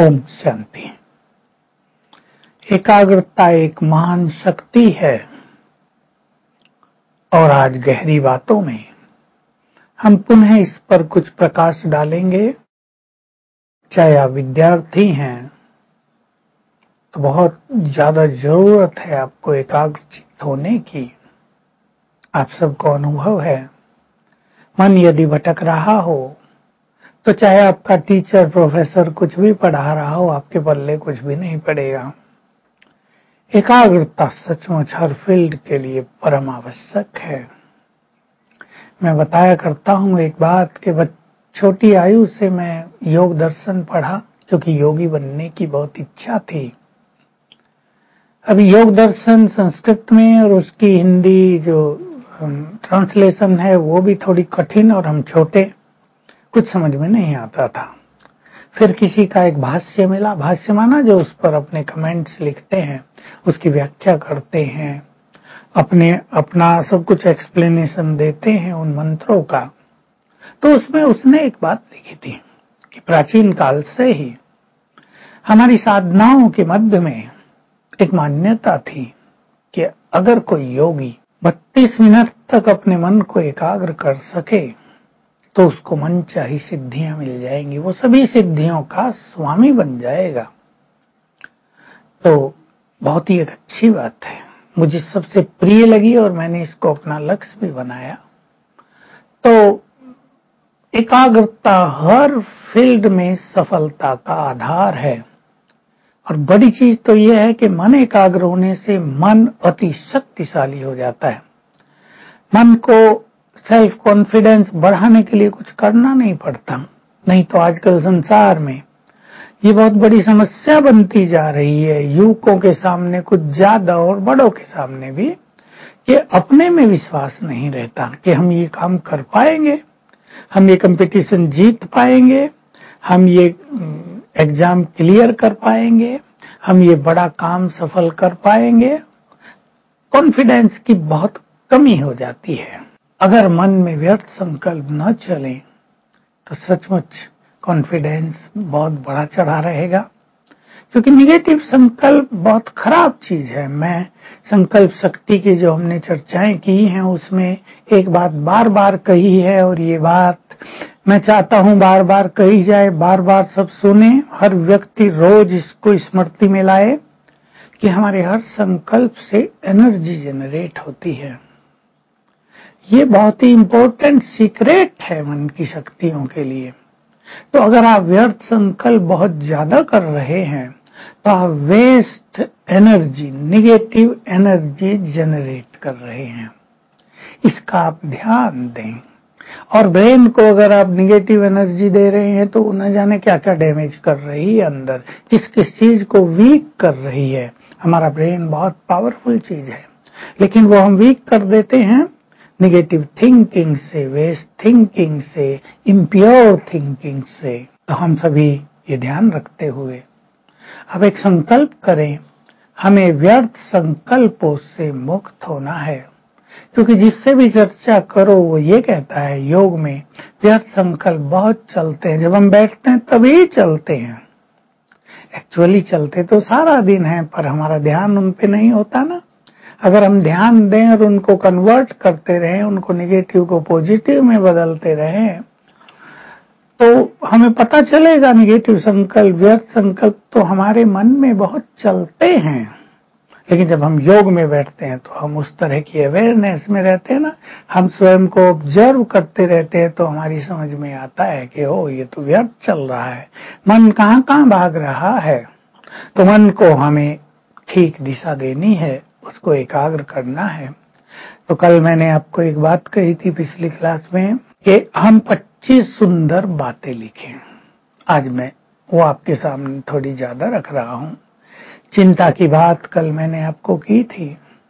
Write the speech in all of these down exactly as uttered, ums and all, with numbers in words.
ओम शांति। एकाग्रता एक महान शक्ति है और आज गहरी बातों में हम पुनः इस पर कुछ प्रकाश डालेंगे। चाहे आप विद्यार्थी हैं तो बहुत ज्यादा जरूरत है आपको एकाग्रचित्त होने की। आप सबको अनुभव है, मन यदि भटक रहा हो तो चाहे आपका टीचर प्रोफेसर कुछ भी पढ़ा रहा हो, आपके पल्ले कुछ भी नहीं पड़ेगा। एकाग्रता सचमुच हर फील्ड के लिए परम आवश्यक है। मैं बताया करता हूं एक बात कि छोटी आयु से मैं योग दर्शन पढ़ा, क्योंकि योगी बनने की बहुत इच्छा थी। अभी योग दर्शन संस्कृत में और उसकी हिंदी जो ट्रांसलेशन है वो भी थोड़ी कठिन, और हम छोटे, कुछ समझ में नहीं आता था। फिर किसी का एक भाष्य मिला, भाष्य माना जो उस पर अपने कमेंट्स लिखते हैं, उसकी व्याख्या करते हैं, अपने अपना सब कुछ एक्सप्लेनेशन देते हैं उन मंत्रों का। तो उसमें उसने एक बात लिखी थी कि प्राचीन काल से ही हमारी साधनाओं के मध्य में एक मान्यता थी कि अगर कोई योगी बत्तीस मिनट तक अपने मन को एकाग्र कर सके तो उसको मनचाही सिद्धियां मिल जाएंगी, वो सभी सिद्धियों का स्वामी बन जाएगा। तो बहुत ही एक अच्छी बात है, मुझे सबसे प्रिय लगी और मैंने इसको अपना लक्ष्य भी बनाया। तो एकाग्रता हर फील्ड में सफलता का आधार है। और बड़ी चीज तो यह है कि मन एकाग्र होने से मन अति शक्तिशाली हो जाता है। मन को सेल्फ कॉन्फिडेंस बढ़ाने के लिए कुछ करना नहीं पड़ता। नहीं तो आजकल संसार में ये बहुत बड़ी समस्या बनती जा रही है, युवकों के सामने कुछ ज्यादा और बड़ों के सामने भी, कि अपने में विश्वास नहीं रहता कि हम ये काम कर पाएंगे, हम ये कंपटीशन जीत पाएंगे, हम ये एग्जाम क्लियर कर पाएंगे, हम ये बड़ा काम सफल कर पाएंगे। कॉन्फिडेंस की बहुत कमी हो जाती है। अगर मन में व्यर्थ संकल्प न चले तो सचमुच कॉन्फिडेंस बहुत बड़ा चढ़ा रहेगा, क्योंकि निगेटिव संकल्प बहुत खराब चीज है। मैं संकल्प शक्ति की जो हमने चर्चाएं की हैं उसमें एक बात बार बार कही है, और ये बात मैं चाहता हूं बार बार कही जाए, बार बार सब सुने, हर व्यक्ति रोज इसको स्मृति में लाए कि हमारे हर संकल्प से एनर्जी जनरेट होती है। ये बहुत ही इम्पोर्टेंट सीक्रेट है मन की शक्तियों के लिए। तो अगर आप व्यर्थ संकल्प बहुत ज्यादा कर रहे हैं तो आप waste energy, negative energy generate कर रहे हैं। इसका आप ध्यान दें। और ब्रेन को अगर आप निगेटिव एनर्जी दे रहे हैं तो न जाने क्या क्या डैमेज कर रही है अंदर, किस किस चीज को वीक कर रही है। हमारा ब्रेन बहुत पावरफुल चीज है, लेकिन वो हम वीक कर देते हैं निगेटिव थिंकिंग से, वेस्ट थिंकिंग से, इम्प्योर थिंकिंग से। तो हम सभी ये ध्यान रखते हुए अब एक संकल्प करें, हमें व्यर्थ संकल्पों से मुक्त होना है। क्योंकि जिससे भी चर्चा करो वो ये कहता है योग में व्यर्थ संकल्प बहुत चलते हैं, जब हम बैठते हैं तभी चलते हैं। एक्चुअली चलते तो सारा दिन है, पर हमारा ध्यान उन पे नहीं होता ना। अगर हम ध्यान दें और उनको कन्वर्ट करते रहें, उनको निगेटिव को पॉजिटिव में बदलते रहें, तो हमें पता चलेगा निगेटिव संकल्प, व्यर्थ संकल्प तो हमारे मन में बहुत चलते हैं। लेकिन जब हम योग में बैठते हैं तो हम उस तरह की अवेयरनेस में रहते हैं ना, हम स्वयं को ऑब्जर्व करते रहते हैं, तो हमारी समझ में आता है कि ओ ये तो व्यर्थ चल रहा है, मन कहाँ कहाँ भाग रहा है। तो मन को हमें ठीक दिशा देनी है, उसको एकाग्र करना है। तो कल मैंने आपको एक बात कही थी पिछली क्लास में कि हम पच्चीस सुंदर बातें लिखें। आज मैं वो आपके सामने थोड़ी ज्यादा रख रहा हूं। चिंता की बात कल मैंने आपको की थी।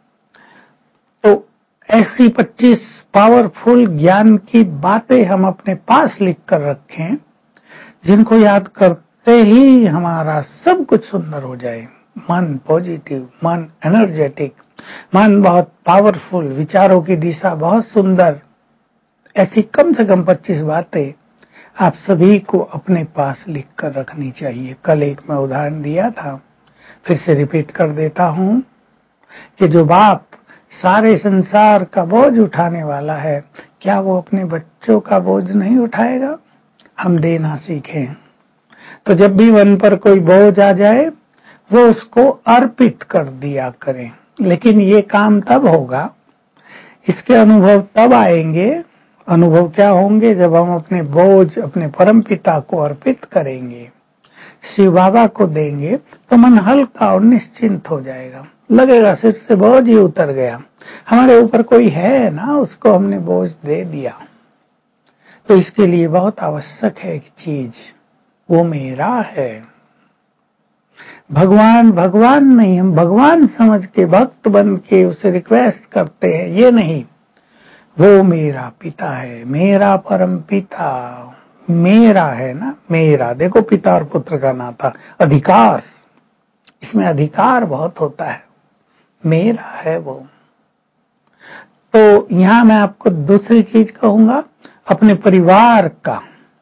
तो ऐसी पच्चीस पावरफुल ज्ञान की बातें हम अपने पास लिख कर रखें, जिनको याद करते ही हमारा सब कुछ सुंदर हो जाए। मन पॉजिटिव, मन एनर्जेटिक, मन बहुत पावरफुल, विचारों की दिशा बहुत सुंदर। ऐसी कम से कम पच्चीस बातें आप सभी को अपने पास लिख कर रखनी चाहिए। कल एक मैं उदाहरण दिया था, फिर से रिपीट कर देता हूं कि जो बाप सारे संसार का बोझ उठाने वाला है, क्या वो अपने बच्चों का बोझ नहीं उठाएगा? हम देना सीखें। तो जब भी मन पर कोई बोझ आ जाए, वो उसको अर्पित कर दिया करें। लेकिन ये काम तब होगा, इसके अनुभव तब आएंगे। अनुभव क्या होंगे? जब हम अपने बोझ अपने परमपिता को अर्पित करेंगे, शिव बाबा को देंगे, तो मन हल्का और निश्चिंत हो जाएगा। लगेगा सिर से बोझ ही उतर गया। हमारे ऊपर कोई है ना, उसको हमने बोझ दे दिया। तो इसके लिए बहुत आवश्यक है एक चीज, वो मेरा है। भगवान भगवान नहीं, हम भगवान समझ के भक्त बन के उसे रिक्वेस्ट करते हैं, ये नहीं। वो मेरा पिता है, मेरा परम पिता मेरा है ना, मेरा। देखो पिता और पुत्र का नाता, अधिकार, इसमें अधिकार बहुत होता है। मेरा है वो। तो यहां मैं आपको दूसरी चीज कहूंगा, अपने परिवार का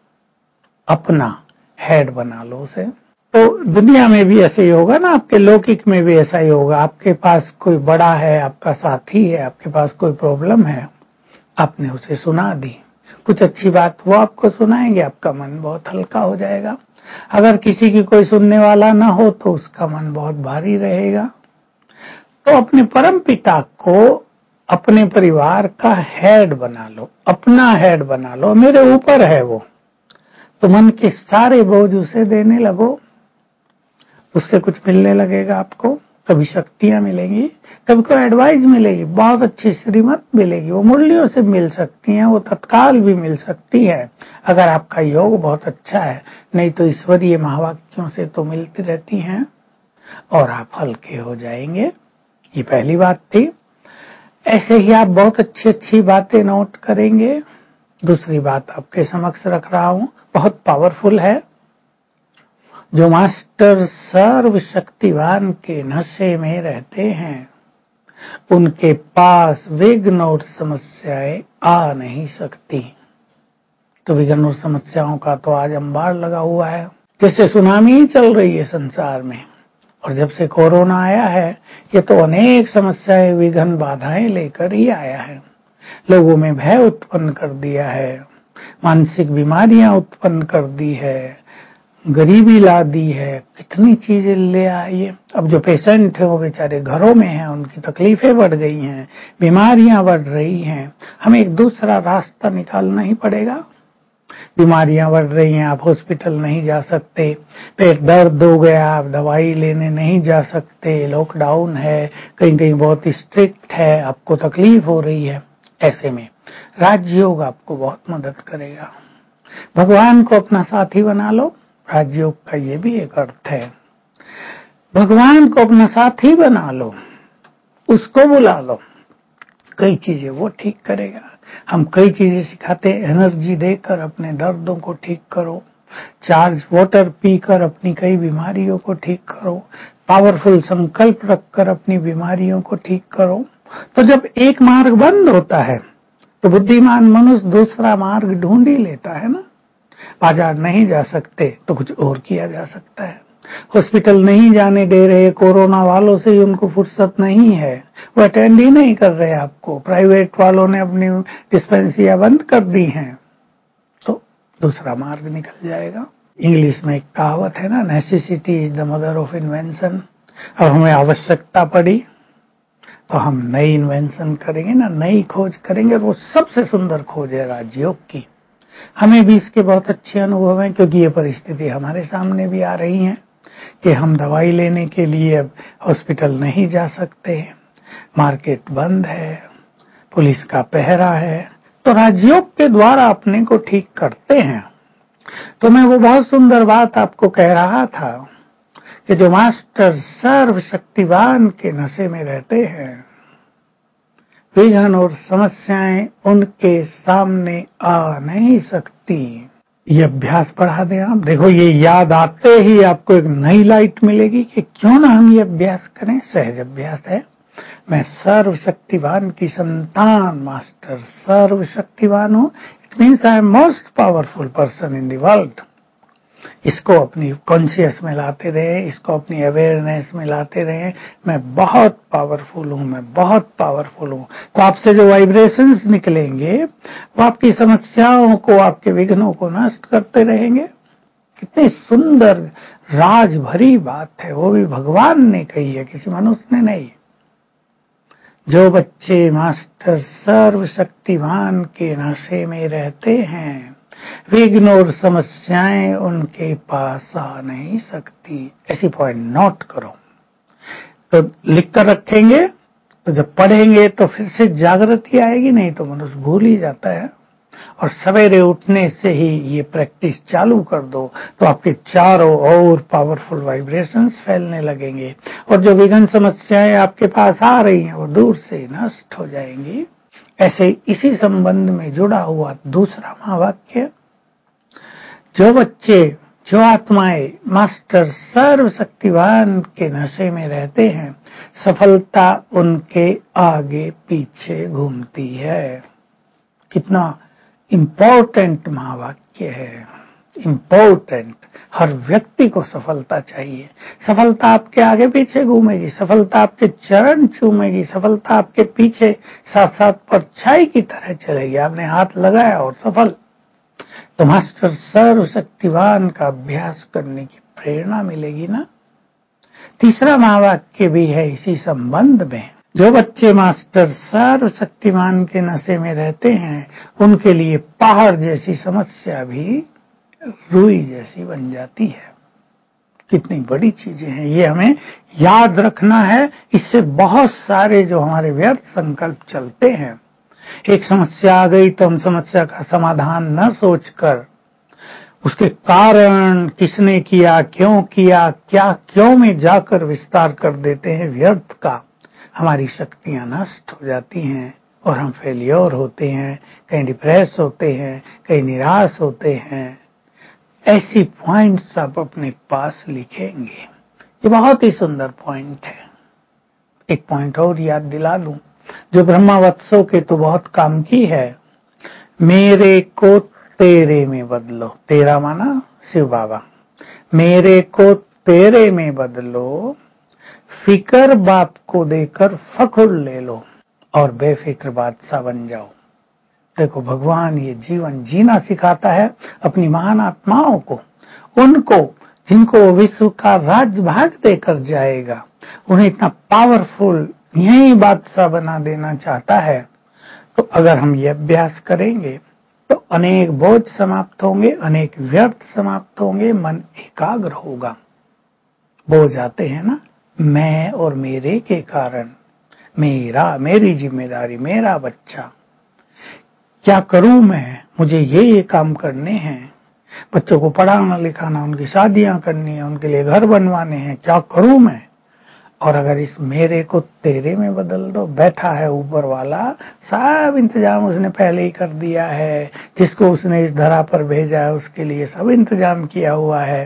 अपना हेड बना लो उसे। तो दुनिया में भी ऐसे ही होगा ना, आपके लौकिक में भी ऐसा ही होगा। आपके पास कोई बड़ा है, आपका साथी है, आपके पास कोई प्रॉब्लम है, आपने उसे सुना दी, कुछ अच्छी बात वो आपको सुनाएंगे, आपका मन बहुत हल्का हो जाएगा। अगर किसी की कोई सुनने वाला ना हो तो उसका मन बहुत भारी रहेगा। तो अपने परम पिता को अपने परिवार का हेड बना लो, अपना हेड बना लो। मेरे ऊपर है वो, तो मन के सारे बोझ उसे देने लगो। उससे कुछ मिलने लगेगा आपको, कभी शक्तियां मिलेंगी, कभी कोई एडवाइस मिलेगी, बहुत अच्छी श्रीमत मिलेगी। वो मुरलियों से मिल सकती हैं, वो तत्काल भी मिल सकती है अगर आपका योग बहुत अच्छा है। नहीं तो ईश्वरीय महावाक्यों से तो मिलती रहती हैं और आप हल्के हो जाएंगे। ये पहली बात थी। ऐसे ही आप बहुत अच्छी अच्छी बातें नोट करेंगे। दूसरी बात आपके समक्ष रख रहा हूं, बहुत पावरफुल है। जो मास्टर सर्वशक्तिवान के नशे में रहते हैं, उनके पास विघ्न और समस्याएं आ नहीं सकती। तो विघ्न और समस्याओं का तो आज अंबार लगा हुआ है, जैसे सुनामी ही चल रही है संसार में। और जब से कोरोना आया है, ये तो अनेक समस्याएं, विघ्न, बाधाएं लेकर ही आया है। लोगों में भय उत्पन्न कर दिया है, मानसिक बीमारियां उत्पन्न कर दी है, गरीबी ला दी है, कितनी चीजें ले आई है। अब जो पेशेंट है वो बेचारे घरों में हैं, उनकी तकलीफें बढ़ गई हैं, बीमारियां बढ़ रही हैं। हमें एक दूसरा रास्ता निकालना ही पड़ेगा। बीमारियां बढ़ रही हैं, आप हॉस्पिटल नहीं जा सकते, पेट दर्द हो गया, आप दवाई लेने नहीं जा सकते, लॉकडाउन है, कहीं कहीं बहुत स्ट्रिक्ट है, आपको तकलीफ हो रही है। ऐसे में राजयोग आपको बहुत मदद करेगा। भगवान को अपना साथी बना लो। राजयोग का ये भी एक अर्थ है, भगवान को अपना साथी बना लो, उसको बुला लो, कई चीजें वो ठीक करेगा। हम कई चीजें सिखाते हैं, एनर्जी देकर अपने दर्दों को ठीक करो, चार्ज वाटर पीकर अपनी कई बीमारियों को ठीक करो, पावरफुल संकल्प रखकर अपनी बीमारियों को ठीक करो। तो जब एक मार्ग बंद होता है तो बुद्धिमान मनुष्य दूसरा मार्ग ढूंढ ही लेता है ना। बाजार नहीं जा सकते तो कुछ और किया जा सकता है। हॉस्पिटल नहीं जाने दे रहे, कोरोना वालों से ही उनको फुर्सत नहीं है, वो अटेंड ही नहीं कर रहे आपको, प्राइवेट वालों ने अपनी डिस्पेंसरियां बंद कर दी हैं, तो दूसरा मार्ग निकल जाएगा। इंग्लिश में एक कहावत है ना, necessity is the mother of invention. अब हमें आवश्यकता पड़ी तो हम नई इन्वेंशन करेंगे ना, नई खोज करेंगे। वो सबसे सुंदर खोज है राजयोग की। हमें भी इसके बहुत अच्छे अनुभव हैं, क्योंकि ये परिस्थिति हमारे सामने भी आ रही है कि हम दवाई लेने के लिए अब हॉस्पिटल नहीं जा सकते, मार्केट बंद है, पुलिस का पहरा है। तो राजयोग के द्वारा अपने को ठीक करते हैं। तो मैं वो बहुत सुंदर बात आपको कह रहा था कि जो मास्टर सर्वशक्तिवान के नशे में रहते हैं, विघ्न और समस्याएं उनके सामने आ नहीं सकती। ये अभ्यास बढ़ा दें आप। देखो, ये याद आते ही आपको एक नई लाइट मिलेगी कि क्यों ना हम ये अभ्यास करें। सहज अभ्यास है। मैं सर्वशक्तिवान की संतान, मास्टर सर्वशक्तिवान हूं। It means I am most powerful person in the world. इसको अपनी कॉन्शियस में लाते रहे, इसको अपनी अवेयरनेस में लाते रहे, मैं बहुत पावरफुल हूं, मैं बहुत पावरफुल हूं। तो आपसे जो वाइब्रेशंस निकलेंगे वो आपकी समस्याओं को, आपके विघ्नों को नष्ट करते रहेंगे। कितनी सुंदर राज भरी बात है, वो भी भगवान ने कही है, किसी मनुष्य ने नहीं। जो बच्चे मास्टर सर्वशक्तिमान के नशे में रहते हैं, विघ्न और समस्याएं उनके पास आ नहीं सकती। ऐसी पॉइंट नोट करो। तो लिख कर रखेंगे, तो जब पढ़ेंगे तो फिर से जागृति आएगी, नहीं तो मनुष्य भूल ही जाता है। और सवेरे उठने से ही ये प्रैक्टिस चालू कर दो तो आपके चारों ओर पावरफुल वाइब्रेशंस फैलने लगेंगे और जो विघ्न समस्याएं आपके पास आ रही हैं वो दूर से नष्ट हो जाएंगी। ऐसे इसी संबंध में जुड़ा हुआ दूसरा महावाक्य, जो बच्चे, जो आत्माएं मास्टर सर्वशक्तिवान के नशे में रहते हैं, सफलता उनके आगे पीछे घूमती है। कितना इम्पोर्टेंट महावाक्य है, इम्पोर्टेंट। हर व्यक्ति को सफलता चाहिए। सफलता आपके आगे पीछे घूमेगी, सफलता आपके चरण चूमेगी, सफलता आपके पीछे साथ साथ परछाई की तरह चलेगी। आपने हाथ लगाया और सफल। तो मास्टर सर्वशक्तिवान का अभ्यास करने की प्रेरणा मिलेगी ना। तीसरा महावाक्य भी है इसी संबंध में, जो बच्चे मास्टर सर्वशक्तिमान के नशे में रहते हैं उनके लिए पहाड़ जैसी समस्या भी रुई जैसी बन जाती है। कितनी बड़ी चीजें हैं, ये हमें याद रखना है। इससे बहुत सारे जो हमारे व्यर्थ संकल्प चलते हैं, एक समस्या आ गई तो हम समस्या का समाधान न सोचकर उसके कारण, किसने किया, क्यों किया, क्या क्यों में जाकर विस्तार कर देते हैं व्यर्थ का। हमारी शक्तियां नष्ट हो जाती हैं और हम फेलियर होते हैं, कहीं डिप्रेस होते हैं, कहीं निराश होते हैं। ऐसी पॉइंट्स आप अपने पास लिखेंगे। ये बहुत ही सुंदर पॉइंट है। एक पॉइंट और याद दिला दूं, जो ब्रह्मावत्सों के तो बहुत काम की है। मेरे को तेरे में बदलो। तेरा माना शिव बाबा। मेरे को तेरे में बदलो, फिकर बाप को देकर फखुर ले लो और बेफिक्र बादशाह बन जाओ। देखो, भगवान ये जीवन जीना सिखाता है अपनी महान आत्माओं को, उनको जिनको विश्व का राजभाग देकर जाएगा। उन्हें इतना पावरफुल यही बादशाह बना देना चाहता है। तो अगर हम ये अभ्यास करेंगे तो अनेक बोझ समाप्त होंगे, अनेक व्यर्थ समाप्त होंगे, मन एकाग्र होगा। बोझ आते हैं ना, मैं और मेरे के कारण, मेरा, मेरी जिम्मेदारी, मेरा बच्चा, क्या करूं मैं, मुझे ये ये काम करने हैं, बच्चों को पढ़ाना लिखाना, उनकी शादियां करनी है, उनके लिए घर बनवाने हैं, क्या करूं मैं। और अगर इस मेरे को तेरे में बदल दो, बैठा है ऊपर वाला, सब इंतजाम उसने पहले ही कर दिया है। जिसको उसने इस धरा पर भेजा है उसके लिए सब इंतजाम किया हुआ है।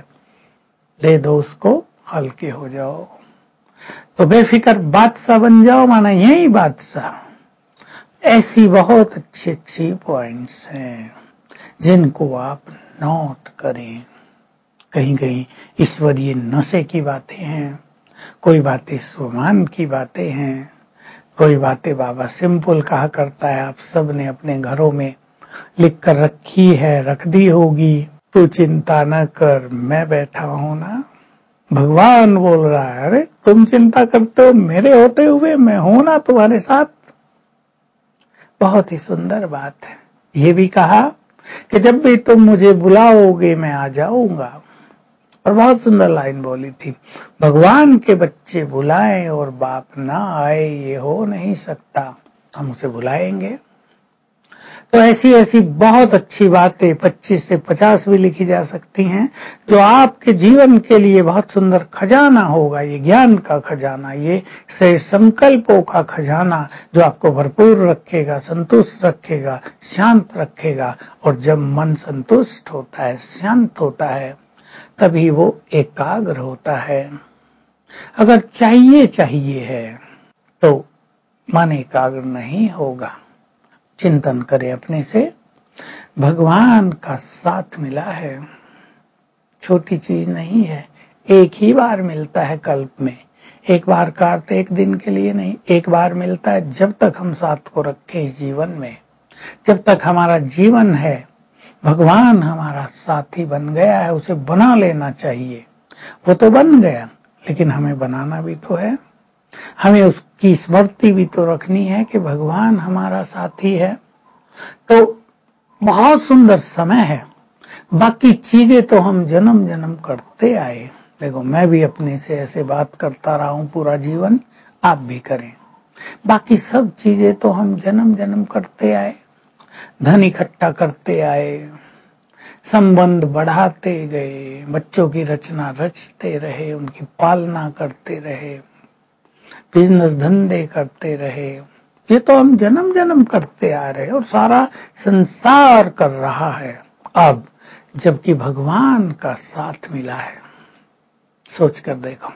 दे दो उसको, हल्के हो जाओ। तो बेफिक्र बादशाह बन जाओ, माना यही बादशाह। ऐसी बहुत अच्छी अच्छी पॉइंट्स हैं जिनको आप नोट करें। कहीं कहीं ईश्वरीय नशे की बातें हैं, कोई बातें स्वमान की बातें हैं, कोई बातें बाबा सिंपल कहा करता है। आप सब ने अपने घरों में लिख कर रखी है, रख दी होगी। तू चिंता न कर, मैं बैठा हूं ना। भगवान बोल रहा है, अरे तुम चिंता करते हो मेरे होते हुए, मैं हूं ना तुम्हारे साथ। बहुत ही सुंदर बात है। ये भी कहा कि जब भी तुम मुझे बुलाओगे मैं आ जाऊंगा। और बहुत सुंदर लाइन बोली थी, भगवान के बच्चे बुलाएं और बाप ना आए, ये हो नहीं सकता। हम उसे बुलाएंगे। तो ऐसी ऐसी बहुत अच्छी बातें पच्चीस से पचास भी लिखी जा सकती हैं, जो आपके जीवन के लिए बहुत सुंदर खजाना होगा। ये ज्ञान का खजाना, ये से संकल्पों का खजाना, जो आपको भरपूर रखेगा, संतुष्ट रखेगा, शांत रखेगा। और जब मन संतुष्ट होता है, शांत होता है, तभी वो एकाग्र होता है। अगर चाहिए चाहिए है तो मन एकाग्र नहीं होगा। चिंतन करें अपने से, भगवान का साथ मिला है, छोटी चीज नहीं है। एक ही बार मिलता है कल्प में, एक बार का अर्थ एक दिन के लिए नहीं, एक बार मिलता है। जब तक हम साथ को रखें इस जीवन में, जब तक हमारा जीवन है, भगवान हमारा साथी बन गया है, उसे बना लेना चाहिए। वो तो बन गया, लेकिन हमें बनाना भी तो है। हमें उसकी स्मृति भी तो रखनी है कि भगवान हमारा साथी है। तो बहुत सुंदर समय है। बाकी चीजें तो हम जन्म जन्म करते आए। देखो, मैं भी अपने से ऐसे बात करता रहा हूं पूरा जीवन, आप भी करें। बाकी सब चीजें तो हम जन्म जन्म करते आए, धन इकट्ठा करते आए, संबंध बढ़ाते गए, बच्चों की रचना रचते रहे, उनकी पालना करते रहे, बिजनेस धंधे करते रहे। ये तो हम जन्म जन्म करते आ रहे और सारा संसार कर रहा है। अब जबकि भगवान का साथ मिला है, सोच कर देखो।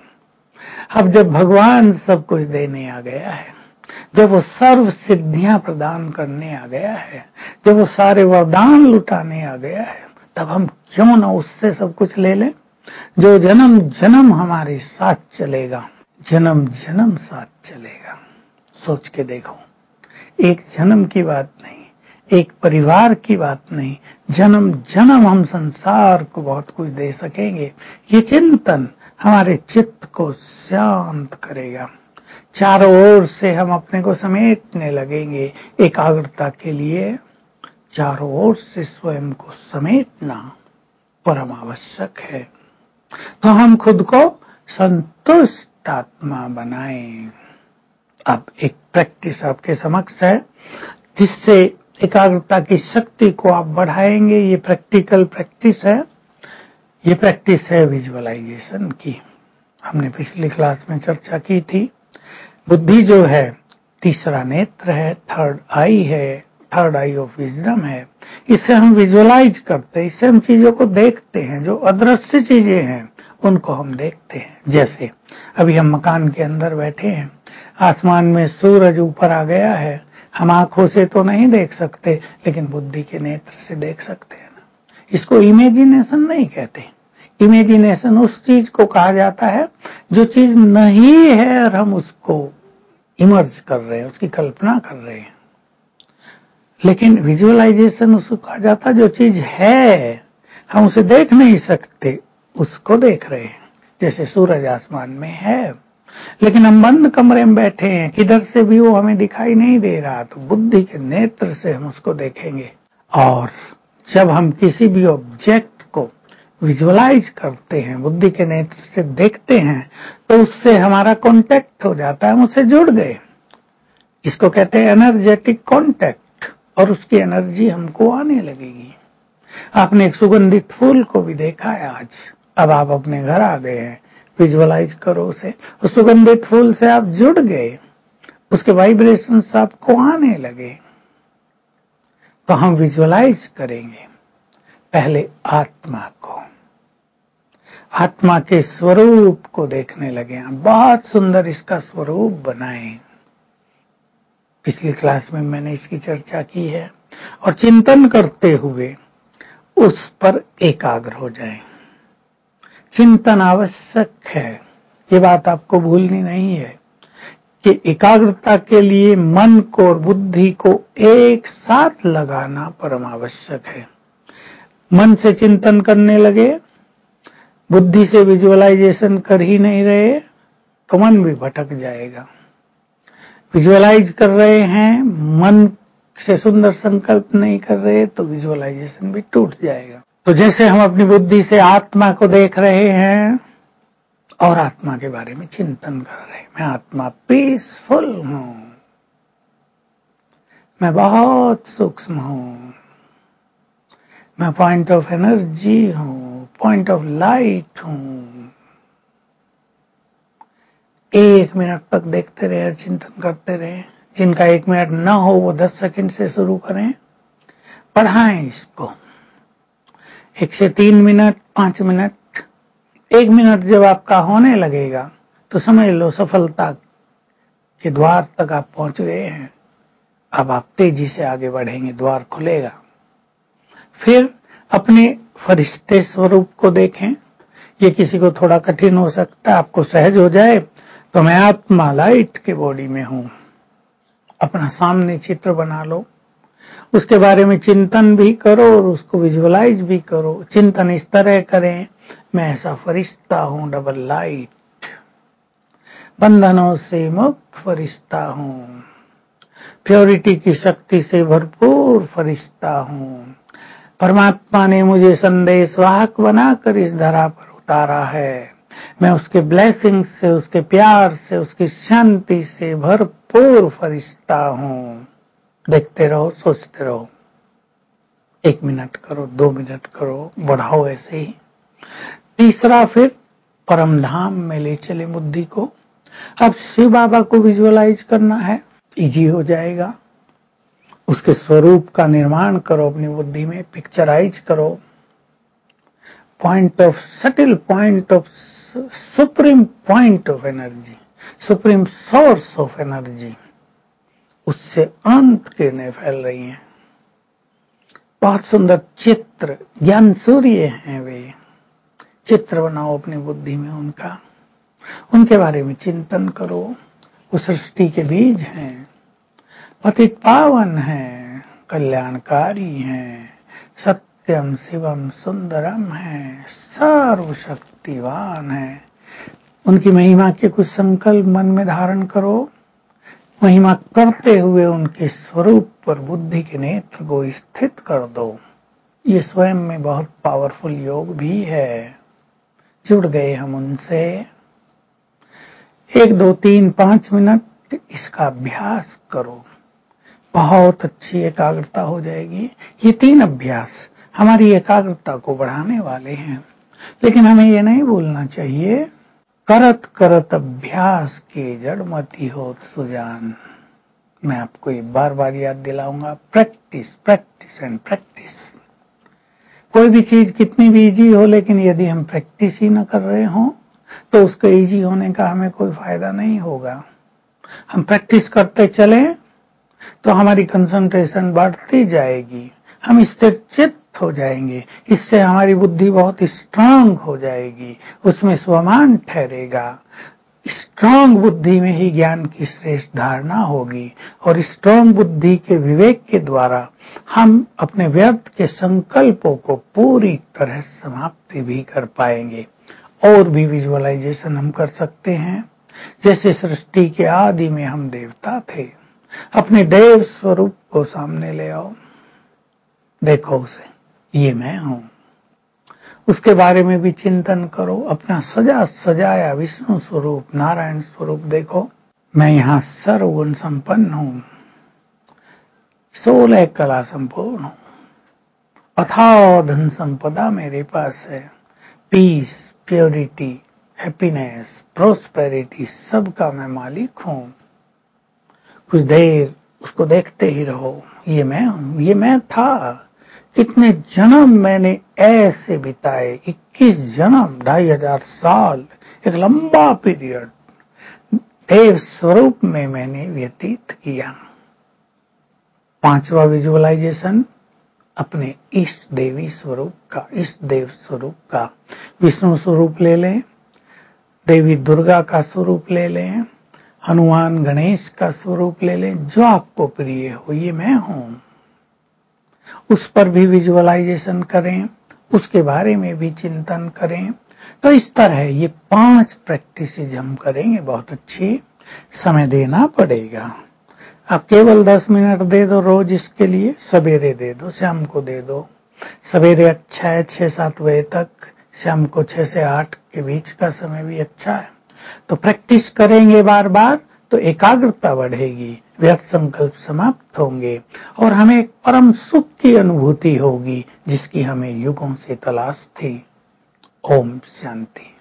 अब जब भगवान सब कुछ देने आ गया है, जब वो सर्व सिद्धियां प्रदान करने आ गया है, जब वो सारे वरदान लुटाने आ गया है, तब हम क्यों ना उससे सब कुछ ले लें, जो जन्म जन्म हमारे साथ चलेगा, जन्म जन्म साथ चलेगा। सोच के देखो, एक जन्म की बात नहीं, एक परिवार की बात नहीं, जन्म जन्म हम संसार को बहुत कुछ दे सकेंगे। ये चिंतन हमारे चित्त को शांत करेगा। चारों ओर से हम अपने को समेटने लगेंगे। एकाग्रता के लिए चारों ओर से स्वयं को समेटना परम आवश्यक है। तो हम खुद को संतुष्ट आत्मा बनाएं। अब एक प्रैक्टिस आपके समक्ष है, जिससे एकाग्रता की शक्ति को आप बढ़ाएंगे। ये प्रैक्टिकल प्रैक्टिस है। ये प्रैक्टिस है विजुअलाइजेशन की। हमने पिछली क्लास में चर्चा की थी। बुद्धि जो है तीसरा नेत्र है, थर्ड आई है, थर्ड आई ऑफ विजडम है। इससे हम विजुअलाइज करते हैं, इससे हम चीजों को देखते हैं। जो अदृश्य चीजें हैं उनको हम देखते हैं। जैसे अभी हम मकान के अंदर बैठे हैं, आसमान में सूरज ऊपर आ गया है, हम आंखों से तो नहीं देख सकते, लेकिन बुद्धि के नेत्र से देख सकते हैं ना। इसको इमेजिनेशन नहीं कहते। इमेजिनेशन उस चीज को कहा जाता है जो चीज नहीं है और हम उसको इमर्ज कर रहे हैं, उसकी कल्पना कर रहे हैं। लेकिन विजुअलाइजेशन उसको कहा जाता है जो चीज है, हम उसे देख नहीं सकते, उसको देख रहे हैं। जैसे सूरज आसमान में है, लेकिन हम बंद कमरे में बैठे हैं, किधर से भी वो हमें दिखाई नहीं दे रहा, तो बुद्धि के नेत्र से हम उसको देखेंगे। और जब हम किसी भी ऑब्जेक्ट को विजुअलाइज करते हैं, बुद्धि के नेत्र से देखते हैं, तो उससे हमारा कांटेक्ट हो जाता है, हम उससे जुड़ गए। इसको कहते हैं एनर्जेटिक कांटेक्ट, और उसकी एनर्जी हमको आने लगेगी। आपने एक सुगंधित फूल को भी देखा है आज। अब आप अपने घर आ गए हैं, विजुअलाइज करो उसे। उस सुगंधित फूल से आप जुड़ गए, उसके वाइब्रेशंस आपको आने लगे। तो हम विजुअलाइज करेंगे पहले आत्मा को, आत्मा के स्वरूप को देखने लगे। बहुत सुंदर इसका स्वरूप बनाएं। पिछली क्लास में मैंने इसकी चर्चा की है। और चिंतन करते हुए उस पर एकाग्र हो जाएं। चिंतन आवश्यक है, ये बात आपको भूलनी नहीं है कि एकाग्रता के लिए मन को और बुद्धि को एक साथ लगाना परम आवश्यक है। मन से चिंतन करने लगे, बुद्धि से विजुअलाइजेशन कर ही नहीं रहे, तो मन भी भटक जाएगा। विजुअलाइज कर रहे हैं, मन से सुंदर संकल्प नहीं कर रहे, तो विजुअलाइजेशन भी टूट जाएगा। तो जैसे हम अपनी बुद्धि से आत्मा को देख रहे हैं और आत्मा के बारे में चिंतन कर रहे हैं, मैं आत्मा पीसफुल हूं, मैं बहुत सूक्ष्म हूं, मैं पॉइंट ऑफ एनर्जी हूं, पॉइंट ऑफ लाइट हूं। एक मिनट तक देखते रहे, चिंतन करते रहे। जिनका एक मिनट ना हो वो दस सेकंड से शुरू करें, बढ़ाएं इसको। एक से तीन मिनट, पांच मिनट, एक मिनट जब आपका होने लगेगा तो समझ लो सफलता के द्वार तक आप पहुंच गए हैं। अब आप तेजी से आगे बढ़ेंगे, द्वार खुलेगा। फिर अपने फरिश्ते स्वरूप को देखें। ये किसी को थोड़ा कठिन हो सकता है, आपको सहज हो जाए तो मैं आत्मा लाइट के बॉडी में हूं। अपना सामने चित्र बना लो, उसके बारे में चिंतन भी करो और उसको विजुअलाइज भी करो। चिंतन इस तरह करें, मैं ऐसा फरिश्ता हूं, डबल लाइट, बंधनों से मुक्त फरिश्ता हूं, प्योरिटी की शक्ति से भरपूर फरिश्ता हूं। परमात्मा ने मुझे संदेश वाहक बनाकर इस धरा पर उतारा है। मैं उसके ब्लेसिंग से, उसके प्यार से, उसकी शांति से भरपूर फरिश्ता हूं। देखते रहो, सोचते रहो। एक मिनट करो, दो मिनट करो, बढ़ाओ ऐसे ही। तीसरा, फिर परम धाम में ले चले बुद्धि को। अब शिव बाबा को विजुअलाइज करना है, इजी हो जाएगा। उसके स्वरूप का निर्माण करो अपनी बुद्धि में, पिक्चराइज करो। Point of subtle point of supreme point of energy, supreme source of energy, उससे अंत किरणें फैल रही हैं। बहुत सुंदर चित्र, ज्ञान सूर्य हैं वे। चित्र बनाओ अपनी बुद्धि में उनका, उनके बारे में चिंतन करो। वो सृष्टि के बीज हैं, पतित पावन हैं, कल्याणकारी हैं, सत्यम शिवम सुंदरम हैं, सर्वशक्तिवान हैं। उनकी महिमा के कुछ संकल्प मन में धारण करो। महिमा करते हुए उनके स्वरूप पर बुद्धि के नेत्र को स्थित कर दो। ये स्वयं में बहुत पावरफुल योग भी है। जुड़ गए हम उनसे। एक दो तीन पांच मिनट इसका अभ्यास करो, बहुत अच्छी एकाग्रता हो जाएगी। ये तीन अभ्यास हमारी एकाग्रता को बढ़ाने वाले हैं, लेकिन हमें ये नहीं भूलना चाहिए, करत करत अभ्यास के जड़मती हो सुजान। मैं आपको ये बार बार याद दिलाऊंगा, प्रैक्टिस प्रैक्टिस एंड प्रैक्टिस। कोई भी चीज कितनी भी इजी हो, लेकिन यदि हम प्रैक्टिस ही न कर रहे हों तो उसके इजी होने का हमें कोई फायदा नहीं होगा। हम प्रैक्टिस करते चलें तो हमारी कंसंट्रेशन बढ़ती जाएगी, हम स्थिर चित्त हो जाएंगे। इससे हमारी बुद्धि बहुत स्ट्रांग हो जाएगी, उसमें स्वमान ठहरेगा। स्ट्रांग बुद्धि में ही ज्ञान की श्रेष्ठ धारणा होगी, और स्ट्रांग बुद्धि के विवेक के द्वारा हम अपने व्यर्थ के संकल्पों को पूरी तरह समाप्ति भी कर पाएंगे। और भी विजुअलाइजेशन हम कर सकते हैं, जैसे सृष्टि के आदि में हम देवता थे। अपने देव स्वरूप को सामने ले आओ, देखो उसे, ये मैं हूं। उसके बारे में भी चिंतन करो। अपना सजा सजाया विष्णु स्वरूप, नारायण स्वरूप देखो। मैं यहां सर्वगुण संपन्न हूं, सोलह कला संपूर्ण हूं, अथाह धन संपदा मेरे पास है। पीस, प्योरिटी, हैप्पीनेस, प्रोस्पेरिटी, सबका मैं मालिक हूं। कुछ देर उसको देखते ही रहो, ये मैं हूं, ये मैं था। कितने जन्म मैंने ऐसे बिताए, इक्कीस जन्म, ढाई हजार साल, एक लंबा पीरियड देव स्वरूप में मैंने व्यतीत किया। पांचवा विजुअलाइजेशन, अपने इष्ट देवी स्वरूप का, इष्ट देव स्वरूप का। विष्णु स्वरूप ले लें, देवी दुर्गा का स्वरूप ले लें, हनुमान गणेश का स्वरूप ले लें, जो आपको प्रिय हो। ये मैं हूं, उस पर भी विजुअलाइजेशन करें, उसके बारे में भी चिंतन करें। तो इस तरह ये पांच प्रैक्टिस हम करेंगे। बहुत अच्छी, समय देना पड़ेगा। आप केवल दस मिनट दे दो रोज इसके लिए। सवेरे दे दो, शाम को दे दो। सवेरे अच्छा है छह सात बजे तक, शाम को छह से आठ के बीच का समय भी अच्छा है। तो प्रैक्टिस करेंगे बार बार तो एकाग्रता बढ़ेगी, व्यर्थ संकल्प समाप्त होंगे, और हमें परम सुख की अनुभूति होगी, जिसकी हमें युगों से तलाश थी। ओम शांति।